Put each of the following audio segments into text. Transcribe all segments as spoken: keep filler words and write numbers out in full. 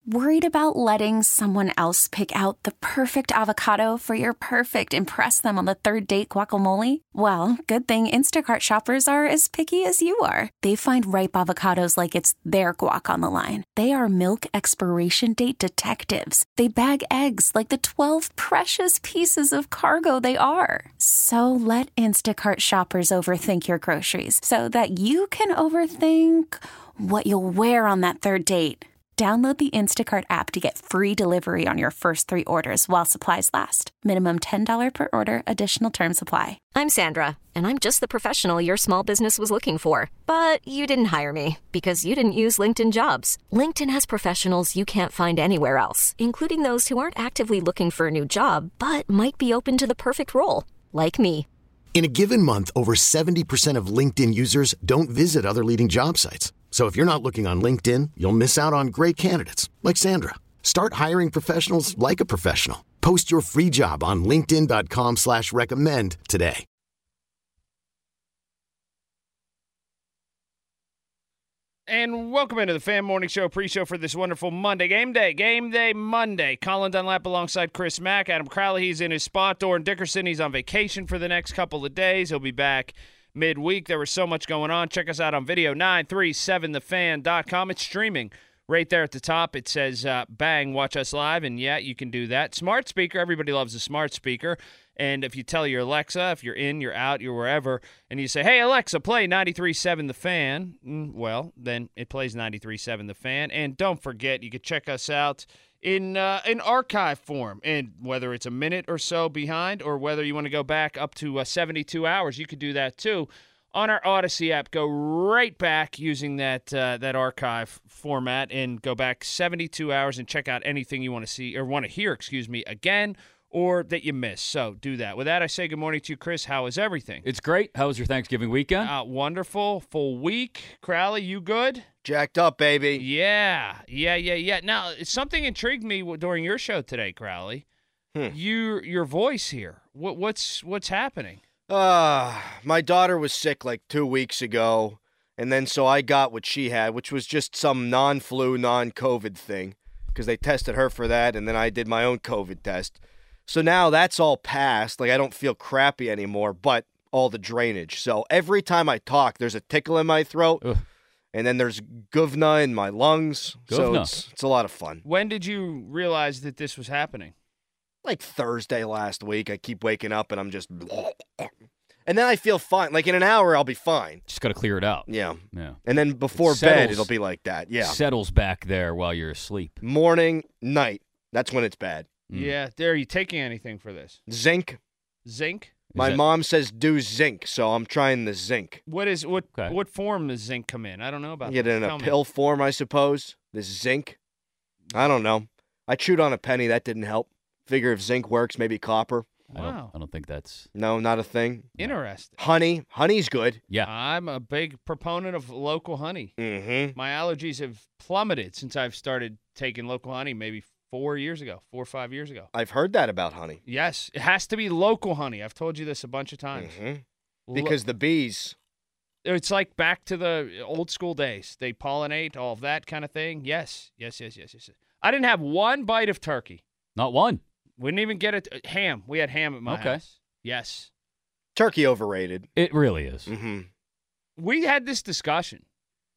Worried about letting someone else pick out the perfect avocado for your perfect impress them on the third date guacamole? Well, good thing Instacart shoppers are as picky as you are. They find ripe avocados like it's their guac on the line. They are milk expiration date detectives. They bag eggs like the twelve precious pieces of cargo they are. So let Instacart shoppers overthink your groceries so that you can overthink what you'll wear on that third date. Download the Instacart app to get free delivery on your first three orders while supplies last. Minimum ten dollars per order. Additional terms apply. I'm Sandra, and I'm just the professional your small business was looking for. But you didn't hire me because you didn't use LinkedIn Jobs. LinkedIn has professionals you can't find anywhere else, including those who aren't actively looking for a new job, but might be open to the perfect role, like me. In a given month, over seventy percent of LinkedIn users don't visit other leading job sites. So if you're not looking on LinkedIn, you'll miss out on great candidates like Sandra. Start hiring professionals like a professional. Post your free job on linkedin dot com slash recommend today. And welcome into the Fan Morning Show pre-show for this wonderful Monday. Game day, game day Monday. Colin Dunlap alongside Chris Mack. Adam Crowley, he's in his spot. Doran Dickerson, he's on vacation for the next couple of days. He'll be back midweek. There was so much going on. Check us out on video, nine three seven the fan dot com. It's streaming right there at the top. It says, uh, bang, watch us live, and yeah, you can do that. Smart speaker, everybody loves a smart speaker, and if you tell your Alexa, if you're in, you're out, you're wherever, and you say, hey, Alexa, play ninety-three point seven The Fan, mm, well, then it plays ninety-three point seven The Fan, and don't forget, you can check us out in uh, in archive form, and whether it's a minute or so behind or whether you want to go back up to uh, seventy-two hours, you could do that too. On our Odyssey app, go right back using that uh, that archive format and go back seventy-two hours and check out anything you want to see or want to hear, excuse me, again or that you missed. So do that. With that, I say good morning to you, Chris. How is everything? It's great. How was your Thanksgiving weekend? Uh, wonderful. Full week. Crowley, you good? Jacked up, baby. Yeah, yeah, yeah, yeah. Now, something intrigued me during your show today, Crowley. Hmm. You, your voice here. What, what's what's happening? Uh, my daughter was sick like two weeks ago, and then so I got what she had, which was just some non-flu, non-COVID thing, because they tested her for that, and then I did my own COVID test. So now that's all passed. Like, I don't feel crappy anymore, but all the drainage. So every time I talk, there's a tickle in my throat. Ugh. And then there's govna in my lungs. Govna. So it's, it's a lot of fun. When did you realize that this was happening? Like Thursday last week. I keep waking up and I'm just... And then I feel fine. Like in an hour, I'll be fine. Just got to clear it out. Yeah. Yeah. And then before it settles, bed, it'll be like that. Yeah. Settles back there while you're asleep. Morning, night. That's when it's bad. Mm. Yeah. Are you taking anything for this? Zinc. Zinc? My that... mom says do zinc, so I'm trying the zinc. What is what? Okay. What form does zinc come in? I don't know about. You get it in Tell a me. pill form, I suppose. This zinc. I don't know. I chewed on a penny. That didn't help. Figure if zinc works, maybe copper. I Wow. don't, I don't think that's... No, not a thing. Interesting. Honey. Honey's good. Yeah. I'm a big proponent of local honey. Mm-hmm. My allergies have plummeted since I've started taking local honey maybe four years ago, four or five years ago. I've heard that about honey. Yes. It has to be local honey. I've told you this a bunch of times. Mm-hmm. Because the bees... It's like back to the old school days. They pollinate, all of that kind of thing. Yes. Yes, yes, yes, yes. I didn't have one bite of turkey. Not one. We didn't even get it. Ham. We had ham at my okay. house. Yes. Turkey overrated. It really is. Mm-hmm. We had this discussion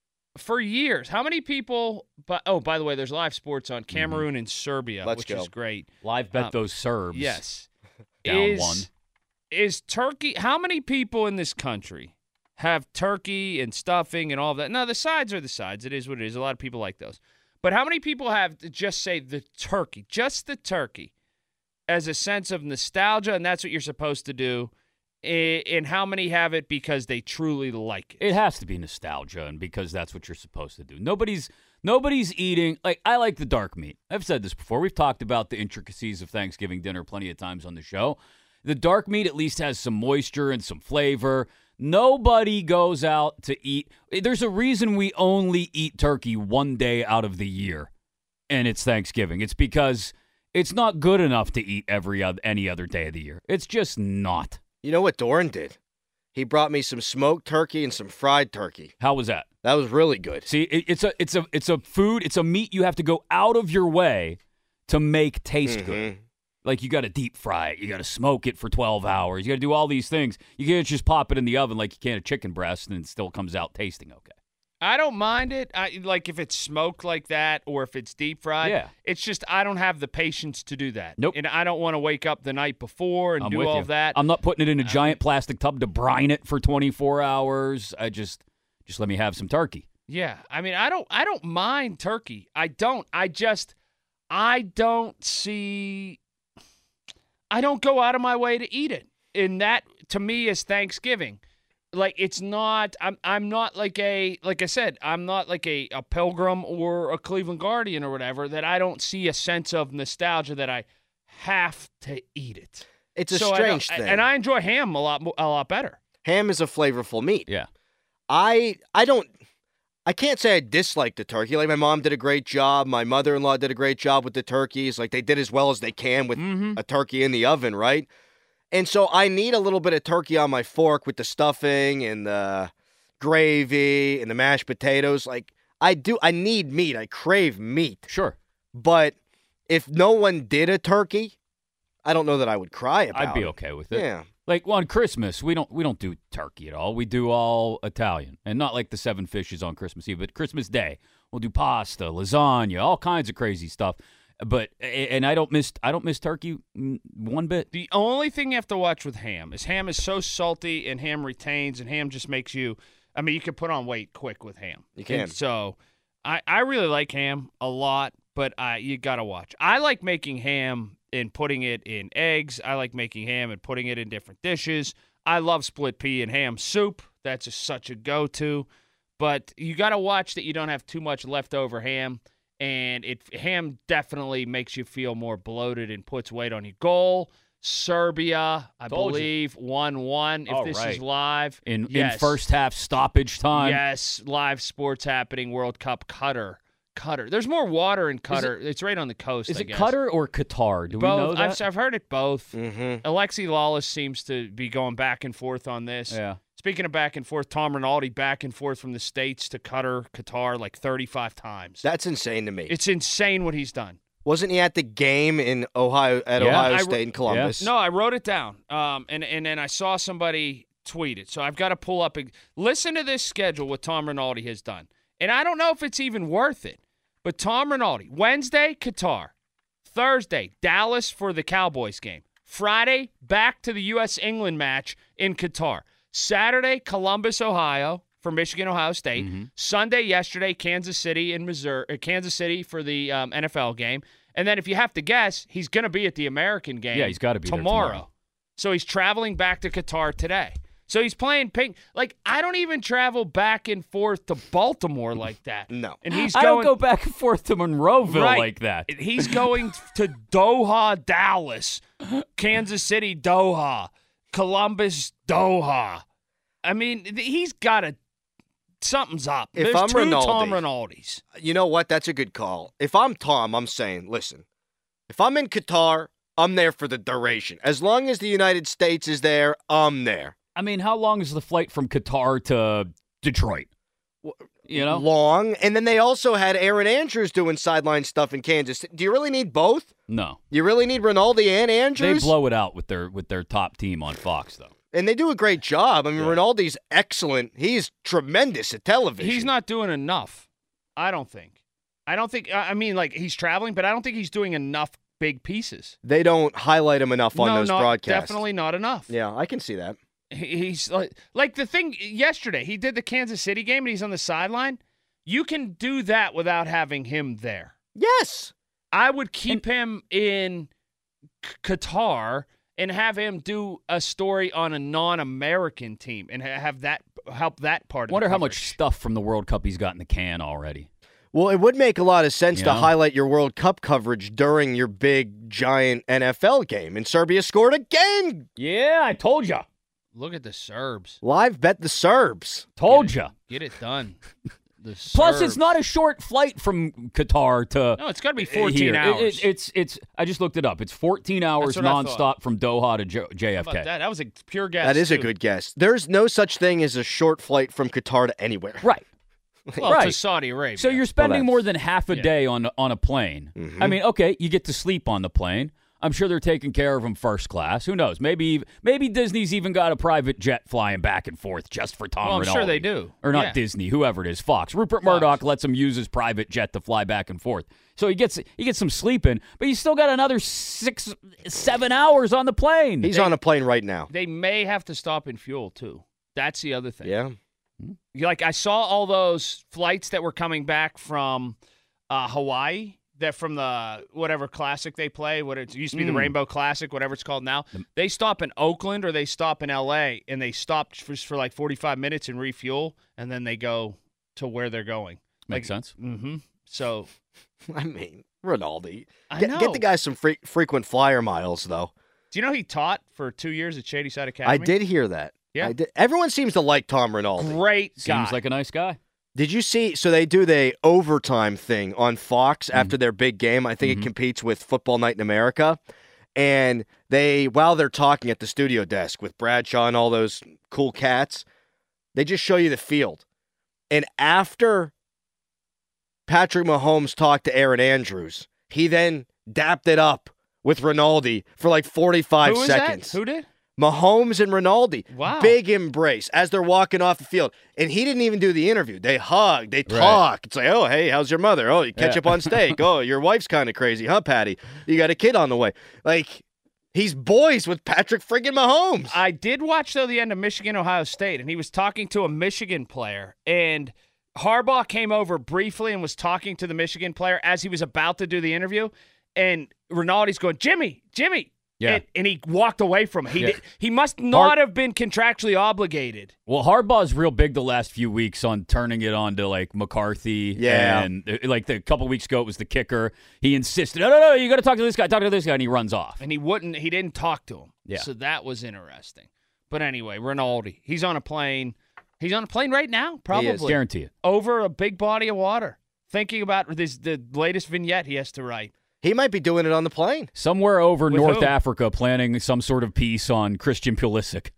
for years. How many people, but oh, by the way, there's live sports on Cameroon mm-hmm. and Serbia, Let's which go. is great. Live bet um, those Serbs. Yes. Down is, one. Is turkey, how many people in this country have turkey and stuffing and all of that? No, the sides are the sides. It is what it is. A lot of people like those. But how many people have to just say the turkey, just the turkey, as a sense of nostalgia, and that's what you're supposed to do, and how many have it because they truly like it? It has to be nostalgia, and because that's what you're supposed to do. Nobody's nobody's eating, like, I like the dark meat. I've said this before. We've talked about the intricacies of Thanksgiving dinner plenty of times on the show. The dark meat at least has some moisture and some flavor. Nobody goes out to eat. There's a reason we only eat turkey one day out of the year, and it's Thanksgiving. It's because it's not good enough to eat every other, any other day of the year. It's just not. You know what Doran did? He brought me some smoked turkey and some fried turkey. How was that? That was really good. See, it, it's a it's a it's a food. It's a meat you have to go out of your way to make taste mm-hmm. good. Like you got to deep fry it, you got to smoke it for twelve hours, you got to do all these things. You can't just pop it in the oven like you can a chicken breast and it still comes out tasting okay. I don't mind it. I like if it's smoked like that or if it's deep fried. Yeah. It's just I don't have the patience to do that. Nope. And I don't want to wake up the night before and I'm do with all you. of that. I'm not putting it in a giant plastic tub to brine it for twenty-four hours. I just just let me have some turkey. Yeah. I mean, I don't I don't mind turkey. I don't. I just I don't see I don't go out of my way to eat it. And that to me is Thanksgiving. Like it's not I'm I'm not like a like I said, I'm not like a, a Pilgrim or a Cleveland Guardian or whatever that I don't see a sense of nostalgia that I have to eat it. It's a so strange I thing. And I enjoy ham a lot a lot better. Ham is a flavorful meat. Yeah. I I don't I can't say I dislike the turkey. Like my mom did a great job, my mother-in-law did a great job with the turkeys. Like they did as well as they can with Mm-hmm. a turkey in the oven, right? And so I need a little bit of turkey on my fork with the stuffing and the gravy and the mashed potatoes. Like I do, I need meat. I crave meat. Sure. But if no one did a turkey, I don't know that I would cry about it. I'd be okay with it. Yeah. Like well, on Christmas, we don't we don't do turkey at all. We do all Italian, and not like the seven fishes on Christmas Eve, but Christmas Day we'll do pasta, lasagna, all kinds of crazy stuff. But and I don't miss I don't miss turkey one bit. The only thing you have to watch with ham is ham is so salty and ham retains and ham just makes you. I mean, you can put on weight quick with ham. You can. And so, I I really like ham a lot, but I you gotta watch. I like making ham and putting it in eggs. I like making ham and putting it in different dishes. I love split pea and ham soup. That's just such a go-to. But you gotta watch that you don't have too much leftover ham. And it ham definitely makes you feel more bloated and puts weight on you. Goal, Serbia, I Told believe, one one. If All this right. is live. In yes. in first half stoppage time. Yes, live sports happening, World Cup, Qatar. Qatar. There's more water in Qatar. It's right on the coast, Is I it guess. Qatar or Qatar? Do both. we know that? I've, I've heard it both. Mm-hmm. Alexi Lawless seems to be going back and forth on this. Yeah. Speaking of back and forth, Tom Rinaldi back and forth from the States to Qatar, Qatar like thirty-five times. That's insane to me. It's insane what he's done. Wasn't he at the game in Ohio at Yeah. Ohio I- State in Columbus? No, I wrote it down, um, and and then I saw somebody tweet it. So I've got to pull up. A, listen to this schedule. What Tom Rinaldi has done, and I don't know if it's even worth it. But Tom Rinaldi, Wednesday Qatar, Thursday Dallas for the Cowboys game, Friday back to the U S England match in Qatar, Saturday Columbus, Ohio for Michigan Ohio State, Mm-hmm. Sunday yesterday Kansas City in Missouri, uh, Kansas City for the um, N F L game. And then if you have to guess, he's going to be at the American game Yeah, he's gotta be there tomorrow. tomorrow. So he's traveling back to Qatar today. So he's playing ping. Like, I don't even travel back and forth to Baltimore like that. No. And he's I going, don't go back and forth to Monroeville Right. like that. He's going to Doha, Dallas, Kansas City, Doha, Columbus, Doha. I mean, th- he's got a something's up. If There's I'm two Rinaldi- Tom Rinaldis. You know what? That's a good call. If I'm Tom, I'm saying, listen, if I'm in Qatar, I'm there for the duration. As long as the United States is there, I'm there. I mean, how long is the flight from Qatar to Detroit? You know? Long. And then they also had Aaron Andrews doing sideline stuff in Kansas. Do you really need both? No. You really need Rinaldi and They Andrews? blow it out with their with their top team on Fox, though. And they do a great job. I mean, Yeah. Rinaldi's excellent. He's tremendous at television. He's not doing enough, I don't think. I don't think, I I mean, like, he's traveling, but I don't think he's doing enough big pieces. They don't highlight him enough on no, those not, broadcasts. definitely not enough. Yeah, I can see that. He- He's like, like the thing yesterday, he did the Kansas City game and he's on the sideline. You can do that without having him there. Yes. I would keep him in Q- Qatar and have him do a story on a non-American team and ha- have that help that part of Wonder the how much coverage. stuff from the World Cup he's got in the can already. Well, it would make a lot of sense You to know? highlight your World Cup coverage during your big, giant N F L game. And Serbia scored again. Yeah, I told you. Look at the Serbs. Live bet the Serbs. Told Get you. it- Get it done. The Plus, it's Serbs. not a short flight from Qatar to No, it's got to be uh, fourteen here. It- hours. it- it's it's. I just looked it up. It's fourteen hours what I thought. nonstop from Doha to J- How JFK. about that? That was a pure guess. That is a too. good guess. There's no such thing as a short flight from Qatar to anywhere. Right. Well, right. to Saudi Arabia. So you're spending Well, more than half a yeah. day on on a plane. Mhm. I mean, okay, you get to sleep on the plane. I'm sure they're taking care of him first class. Who knows? Maybe maybe Disney's even got a private jet flying back and forth just for Tom Well, I'm Rinaldi. sure they do. Or not Yeah. Disney, whoever it is, Fox. Rupert Fox. Murdoch lets him use his private jet to fly back and forth. So he gets he gets some sleep in, but you still got another six, seven hours on the plane. He's on a plane right now. They may have to stop in fuel, too. That's the other thing. Yeah. Like, I saw all those flights that were coming back from uh, Hawaii, that from the whatever classic they play, what it used to be the Mm. Rainbow Classic, whatever it's called now. They stop in Oakland or they stop in L A, and they stop for, for like forty-five minutes and refuel, and then they go to where they're going. Makes sense. Mm-hmm. So, I mean, Rinaldi. I Get, know. get the guy some fre- frequent flyer miles, though. Do you know he taught for two years at Shady Side Academy? I did hear that. Yeah. I did. Everyone seems to like Tom Rinaldi. Great guy. Seems like a nice guy. Did you see? So they do the overtime thing on Fox after their big game. I think Mhm. it competes with Football Night in America. And they, while they're talking at the studio desk with Bradshaw and all those cool cats, they just show you the field. And after Patrick Mahomes talked to Aaron Andrews, he then dapped it up with Rinaldi for like forty-five Who was seconds. that? Who did? Mahomes and Rinaldi. Wow. Big embrace as they're walking off the field. And he didn't even do the interview. They hug. They talk. It's like, oh, hey, how's your mother? Oh, you catch Yeah. up on steak. Oh, your wife's kind of crazy, huh, Patty? You got a kid on the way. Like, he's boys with Patrick friggin' Mahomes. I did watch, though, the end of Michigan, Ohio State, and he was talking to a Michigan player, and Harbaugh came over briefly and was talking to the Michigan player as he was about to do the interview, and Rinaldi's going, Jimmy, Jimmy. Yeah. And, and he walked away from it. He, Yeah. did, he must not have been contractually obligated. Well, Harbaugh's real big the last few weeks on turning it on to like McCarthy. Yeah. And uh, like the couple weeks ago, it was the kicker. He insisted, no, no, no, you got to talk to this guy, talk to this guy, and he runs off. And he wouldn't, he didn't talk to him. Yeah. So that was interesting. But anyway, Rinaldi, he's on a plane. He's on a plane right now, probably. Guarantee it. Over a big body of water. Thinking about this, the latest vignette he has to write. He might be doing it on the plane. Somewhere over With North who? Africa planning some sort of piece on Christian Pulisic.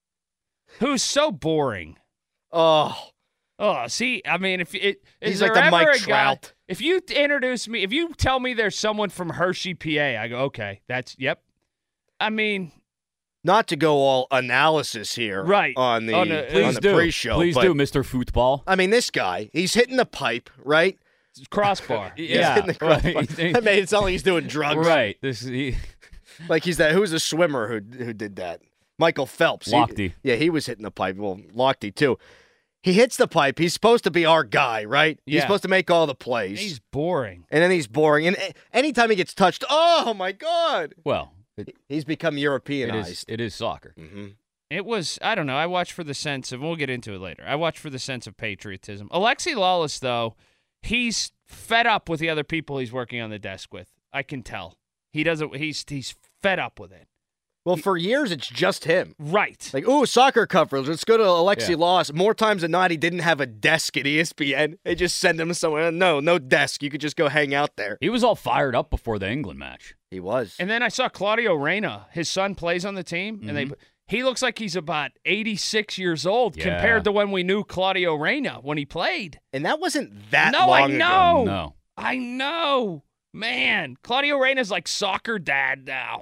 Who's so boring. Oh, Oh, see, I mean, if it is He's there like the ever Mike a guy, Trout. if you introduce me, if you tell me there's someone from Hershey, P A, I go, okay, that's yep. I mean, not to go all analysis here Right. on the, On the- on Please the do. pre-show. Please but, do, Mister Football. I mean, this guy, he's hitting the pipe, right? crossbar. He's Yeah, hitting the crossbar. right. I mean, it's not like he's doing drugs. Right. This he, Like he's that. Who's the swimmer who who did that? Michael Phelps. He- Lochte. yeah, he was hitting the pipe. Well, Lochte too. He hits the pipe. He's supposed to be our guy, right? He's Yeah. supposed to make all the plays. He's boring. and then he's boring. And a- anytime he gets touched, oh my God, well, it, he's become it Europeanized. is it is soccer. Mm-hmm. It was, I don't know, I watched for the sense of, we'll get into it later. I watched for the sense of patriotism. Alexi Lawless, though, he's fed up with the other people he's working on the desk with. I can tell. He doesn't, he's he's fed up with it. Well, for years it's just him. Right. Like, ooh, soccer coverage. Let's go to Alexi Yeah. Lawless. More times than not, he didn't have a desk at E S P N. They just send him somewhere. No, no desk. You could just go hang out there. He was all fired up before the England match. He was. And then I saw Claudio Reyna. His son plays on the team, and they he looks like he's about eighty-six years old Yeah. compared to when we knew Claudio Reyna when he played. And that wasn't that No, I long ago. know. No. I know. Man, Claudio Reyna's like soccer dad now.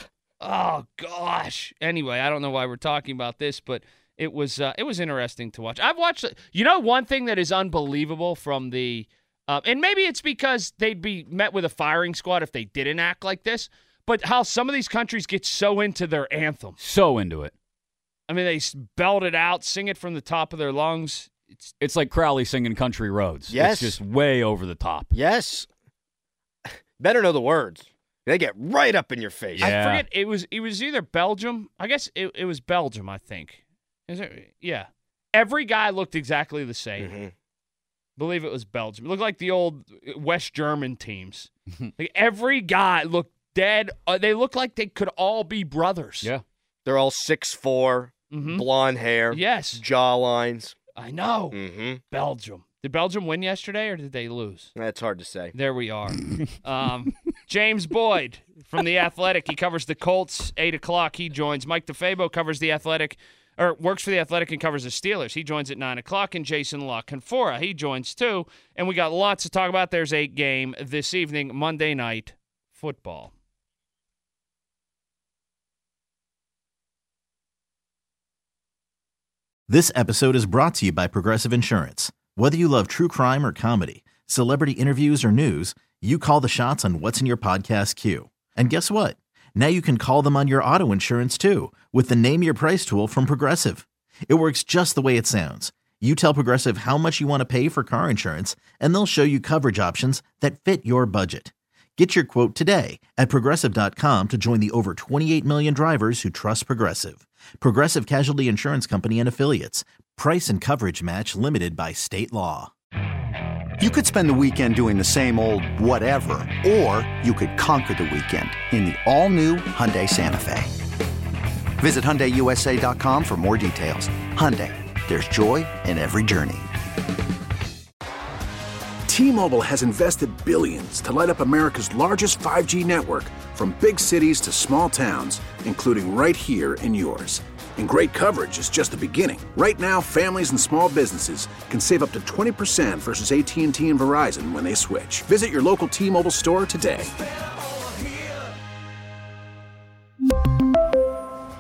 Oh gosh. Anyway, I don't know why we're talking about this, but it was uh, it was interesting to watch. I've watched. You know, one thing that is unbelievable from the, uh, and maybe it's because they'd be met with a firing squad if they didn't act like this. But how some of these countries get so into their anthem. So into it. I mean, they s- belt it out, sing it from the top of their lungs. It's It's like Crowley singing Country Roads. Yes. It's just way over the top. Yes. Better know the words. They get right up in your face. Yeah. I forget. It was it was either Belgium. I guess it, it was Belgium. I think. Is it? Yeah. Every guy looked exactly the same. Mhm. Believe it was Belgium. It looked like the old West German teams. Like every guy looked dead. Uh, they looked like they could all be brothers. Yeah. They're all six foot four, Mhm. blonde hair, Yes. jaw lines. I know. Mm-hmm. Belgium. Did Belgium win yesterday or did they lose? That's hard to say. There we are. um, James Boyd from The Athletic. He covers the Colts, eight o'clock. He joins. Mike DeFabo covers The Athletic. or works for The Athletic and covers the Steelers. He joins at nine o'clock, and Jason La Canfora, he joins too. And we got lots to talk about. There's a game this evening, Monday Night Football. This episode is brought to you by Progressive Insurance. Whether you love true crime or comedy, celebrity interviews or news, you call the shots on what's in your podcast queue. And guess what? Now you can call them on your auto insurance too with the Name Your Price tool from Progressive. It works just the way it sounds. You tell Progressive how much you want to pay for car insurance, and they'll show you coverage options that fit your budget. Get your quote today at Progressive dot com to join the over twenty-eight million drivers who trust Progressive. Progressive Casualty Insurance Company and Affiliates. Price and coverage match limited by state law. You could spend the weekend doing the same old whatever, or you could conquer the weekend in the all-new Hyundai Santa Fe. Visit Hyundai U S A dot com for more details. Hyundai, there's joy in every journey. T-Mobile has invested billions to light up America's largest five G network, from big cities to small towns, including right here in yours. And great coverage is just the beginning. Right now, families and small businesses can save up to twenty percent versus A T and T and Verizon when they switch. Visit your local T-Mobile store today.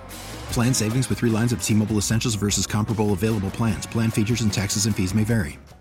Plan savings with three lines of T-Mobile Essentials versus comparable available plans. Plan features and taxes and fees may vary.